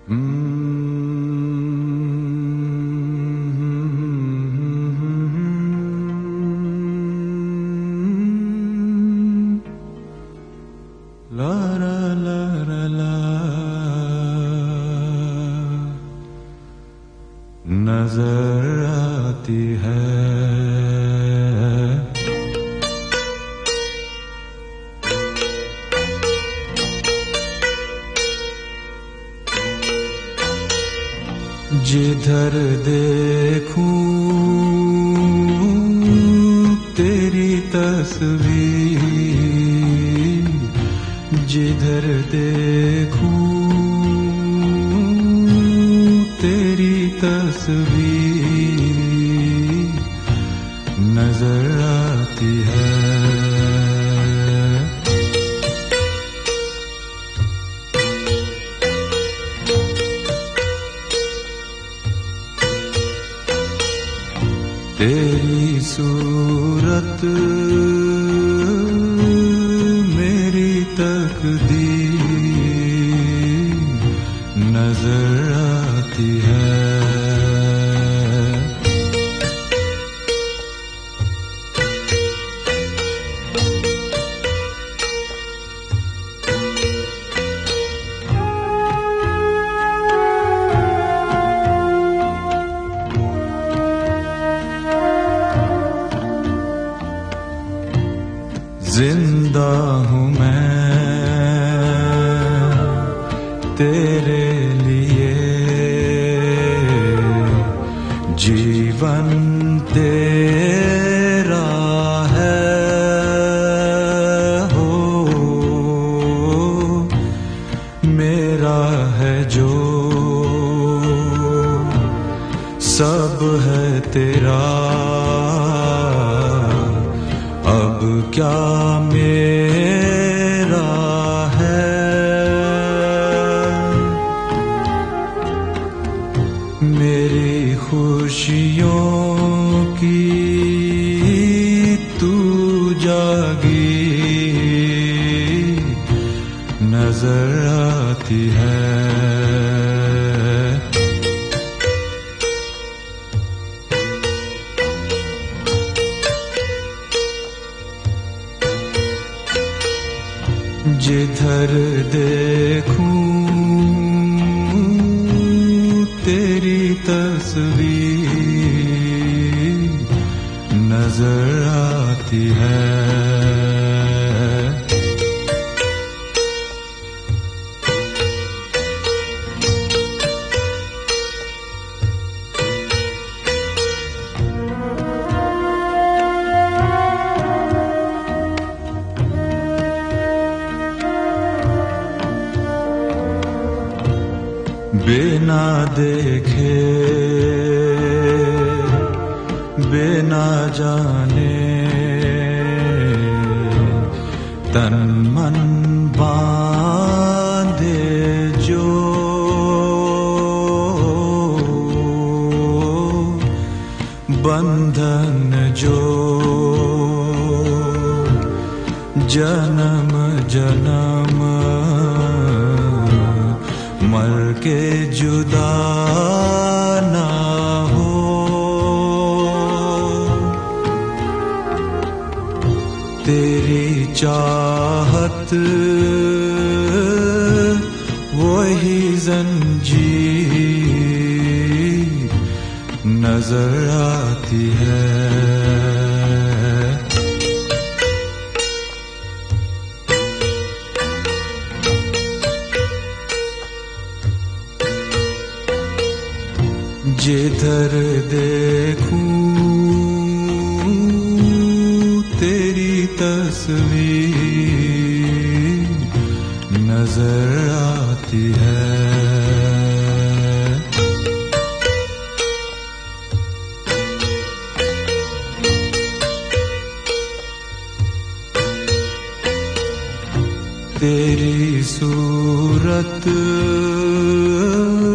La la la la la, नजर आती है जिधर देखूं तेरी तस्वीर, जिधर देखूं तेरी तस्वीर नजर आती है। तेरी सूरत मेरी तकदीर नजर आती है। जिंदा हूँ मैं तेरे लिए, जीवन तेरा है हो, मेरा है जो सब है तेरा, अब क्या मेरा है। मेरी खुशियों की तू जागीर नजर आती है। जिधर देखूं तेरी तस्वीर नजर आती है। बिना देखे बिना जाने तन मन बांधे जो, बंधन जो जन्म जन्म मर के जुदा ना हो। तेरी चाहत वही जंजीर नजर आती है। जिधर देखूं तेरी तस्वीर नजर आती है। तेरी सूरत